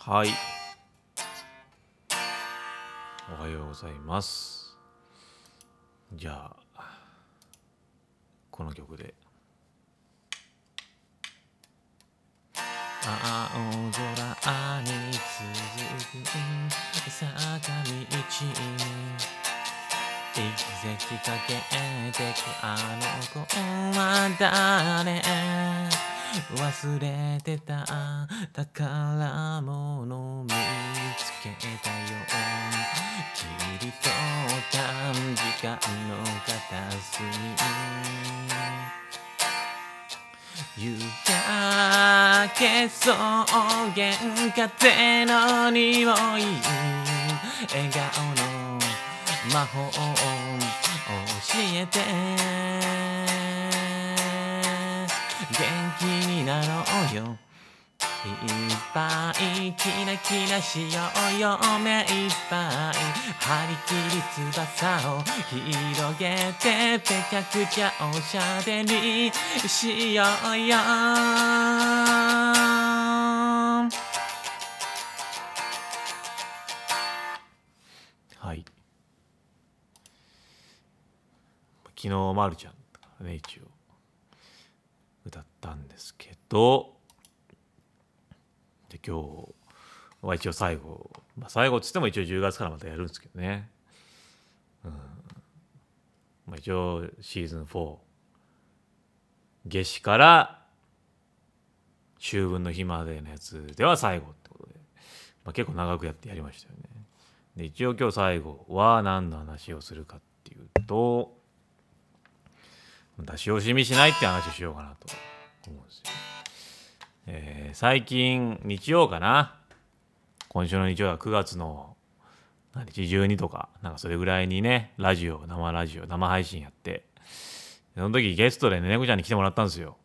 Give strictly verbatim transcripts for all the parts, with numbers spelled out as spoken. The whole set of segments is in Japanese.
はい、おはようございます。じゃあこの曲で青空に続く坂道に行き先かけてくあの子は誰？忘れてた宝物見つけたよ。切り取った時間の片隅夕焼け草原風の匂い笑顔の魔法を教えて元気になろうよ。いっぱいキラキラしようよ。目いっぱい張り切り翼を広げてぺちゃくちゃおしゃべりしようよ。はい、昨日まるちゃんがね一応歌ったんですけど、で今日は一応最後、まあ、最後っつっても一応じゅうがつからまたやるんですけどね、うんまあ、一応シーズンフォー夏至から秋分の日までのやつでは最後ってことで、まあ、結構長くやってやりましたよね。で一応今日最後は何の話をするかっていうと、出し惜しみしないって話をしようかなと思うんですよ。えー、最近日曜かな、今週の日曜はくがつの何日じゅうにとかなんかそれぐらいにね、ラジオ生ラジオ生配信やって、その時ゲストでね猫ちゃんに来てもらったんですよ。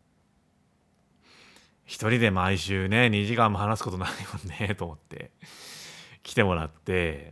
一人で毎週ねにじかんも話すことないもんねと思って来てもらって、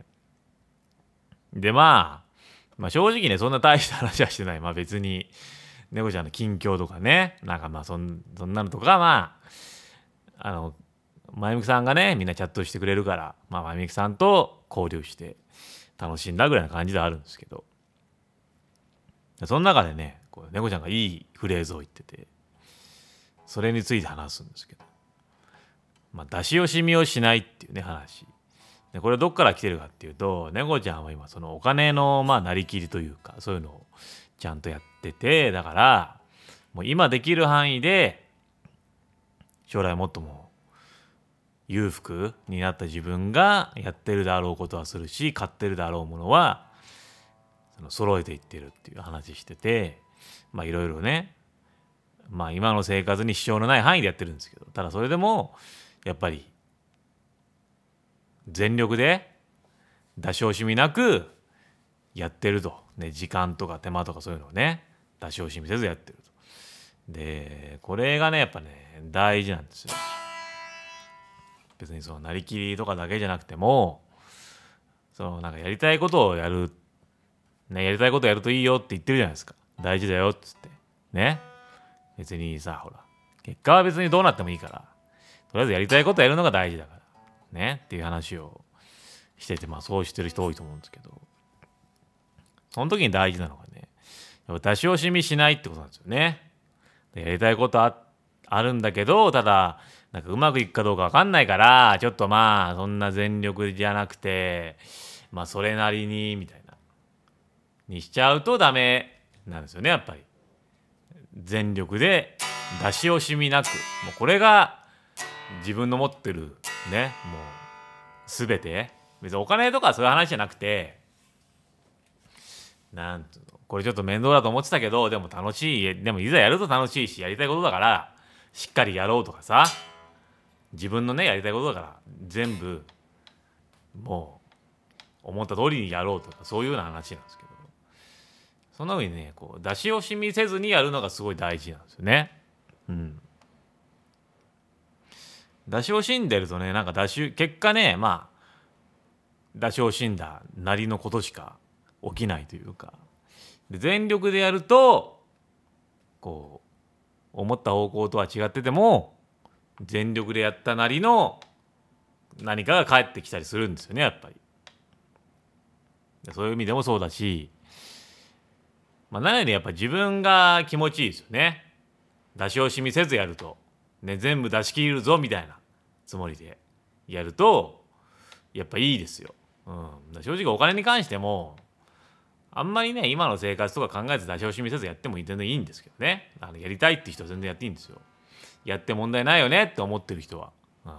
でまあまあ正直ねそんな大した話はしてない。まあ別に猫ちゃんの近況とかね、なんかまあそんそんなのとか、まああのまゆみくさんがねみんなチャットしてくれるから、まあまゆみくさんと交流して楽しんだぐらいな感じではあるんですけど、その中でねこう猫ちゃんがいいフレーズを言ってて、それについて話すんですけど、まあ出し惜しみをしないっていうね話で、これどっから来てるかっていうと、猫ちゃんは今そのお金のまあなりきりというかそういうのをちゃんとやってて、だからもう今できる範囲で将来もっとも裕福になった自分がやってるであろうことはするし、買ってるであろうものはその揃えていってるっていう話してて、まあいろいろね、まあ今の生活に支障のない範囲でやってるんですけど、ただそれでもやっぱり全力で出し惜しみなくやってると、ね、時間とか手間とかそういうのをね出し惜しみせずやってると。でこれがねやっぱね大事なんですよ。別にそのなりきりとかだけじゃなくても、そのなんかやりたいことをやる、ね、やりたいことやるといいよって言ってるじゃないですか。大事だよっつってね。別にさほら結果は別にどうなってもいいから、とりあえずやりたいことやるのが大事だからねっていう話をしてて、まあそうしてる人多いと思うんですけど、その時に大事なのがね、やっぱ出し惜しみしないってことなんですよね。でやりたいこと あ, あるんだけど、ただなんかうまくいくかどうか分かんないから、ちょっとまあそんな全力じゃなくて、まあそれなりにみたいなにしちゃうとダメなんですよね。やっぱり全力で出し惜しみなく、もうこれが自分の持ってるねもう全て、別にお金とかそういう話じゃなくて、なんつうの、これちょっと面倒だと思ってたけどでも楽しい、でもいざやると楽しいしやりたいことだからしっかりやろうとかさ、自分のねやりたいことだから全部もう思った通りにやろうとか、そういうような話なんですけど、そんな風にねこう出し惜しみせずにやるのがすごい大事なんですよね。うん出し惜しんでるとね、なんか出し結果ね、まあ出し惜しんだなりのことしか起きないというか、で全力でやるとこう思った方向とは違ってても全力でやったなりの何かが返ってきたりするんですよね、やっぱり。そういう意味でもそうだし、まあ、何よりやっぱ自分が気持ちいいですよね。出し惜しみせずやると、ね、全部出し切るぞみたいなつもりでやるとやっぱいいですよ。うん、正直お金に関してもあんまりね、今の生活とか考えず出し惜しみせずやっても全然いいんですけどね。あのやりたいって人は全然やっていいんですよ。やって問題ないよねって思ってる人は、うん、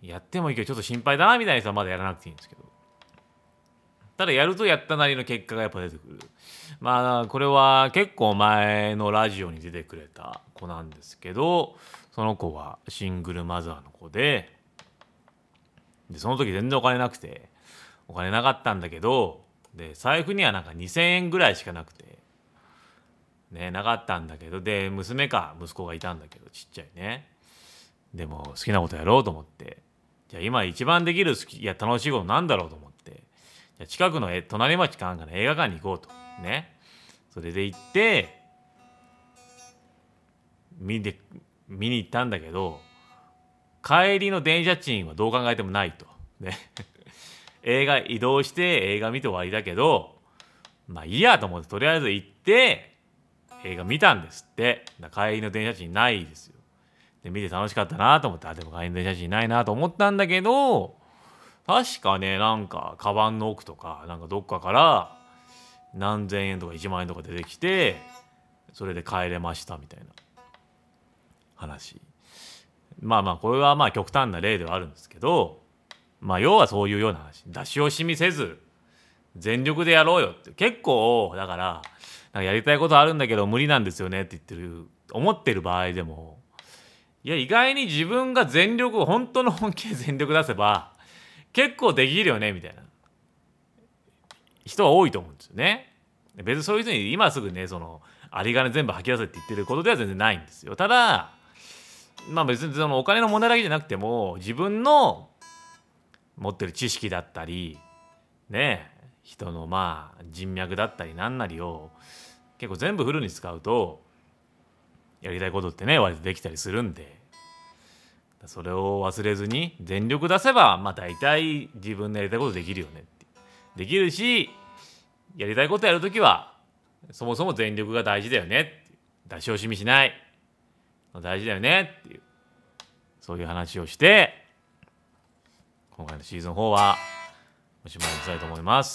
やってもいいけどちょっと心配だなみたいな人はまだやらなくていいんですけど、ただやるとやったなりの結果がやっぱ出てくる。まあこれは結構前のラジオに出てくれた子なんですけど、その子はシングルマザーの子で、でその時全然お金なくて、お金なかったんだけど、で財布にはなんかにせんえんぐらいしかなくてね、なかったんだけど、で娘か息子がいたんだけど、ちっちゃいね。でも好きなことやろうと思って、じゃあ今一番できる好きいや楽しいことなんだろうと思って、じゃあ近くのえ隣町かなんかの映画館に行こうとね。それで行って見で見に行ったんだけど、帰りの電車賃はどう考えてもないとね。映画移動して映画見て終わりだけど、まあいいやと思ってとりあえず行って映画見たんですって。だから帰りの電車賃ないですよ。で見て楽しかったなと思って、あでも帰りの電車賃ないなと思ったんだけど、確かね、なんかカバンの奥とかなんかどっかから何千円とかいちまん円とか出てきて、それで帰れましたみたいな話。まあまあこれはまあ極端な例ではあるんですけど、まあ要はそういうような話。出し惜しみせず全力でやろうよって。結構だからなんかやりたいことあるんだけど無理なんですよねって言ってる思ってる場合でも、いや意外に自分が全力本当の本気で全力出せば結構できるよねみたいな人は多いと思うんですよね。別にそういう人に今すぐね、その有り金全部吐き出せって言ってることでは全然ないんですよ。ただまあ別にそのお金の問題だけじゃなくても、自分の持ってる知識だったりね、人のまあ人脈だったり何なりを結構全部フルに使うとやりたいことってね割とできたりするんで、それを忘れずに全力出せばまあ大体自分のやりたいことできるよねってできるし、やりたいことやるときはそもそも全力が大事だよねって、出し惜しみしない大事だよねっていう、そういう話をして今回のシーズンフォーはおしまいにしたいと思います。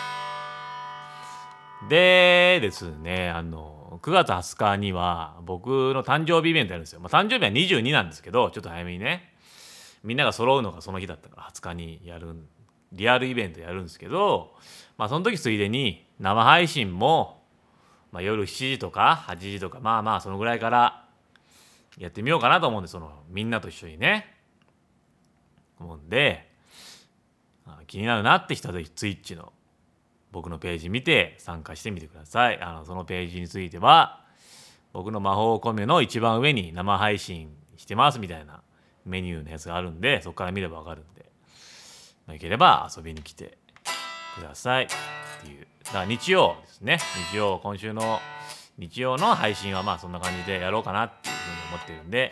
でですね、あのくがつはつかには僕の誕生日イベントやるんですよ。まあ、誕生日はにじゅうになんですけど、ちょっと早めにね、みんなが揃うのがその日だったからはつかにやるリアルイベントやるんですけど、まあその時ついでに生配信も、まあ、夜しちじとかはちじとかまあまあそのぐらいからやってみようかなと思うんで、そのみんなと一緒にね思うんで、気になるなって人はぜひツイッチの僕のページ見て参加してみてください。あのそのページについては僕の魔法コミュの一番上に生配信してますみたいなメニューのやつがあるんで、そこから見ればわかるんで、まあ、よければ遊びに来てくださいっていう。だから日曜ですね、日曜今週の日曜の配信はまあそんな感じでやろうかなっていうふうに思ってるんで、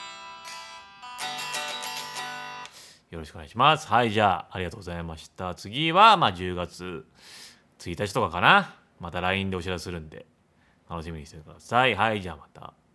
よろしくお願いします。はい、じゃあありがとうございました。次はまあじゅうがつついたちとかかな、また ライン でお知らせするんで楽しみにしてください。はい、じゃあまた。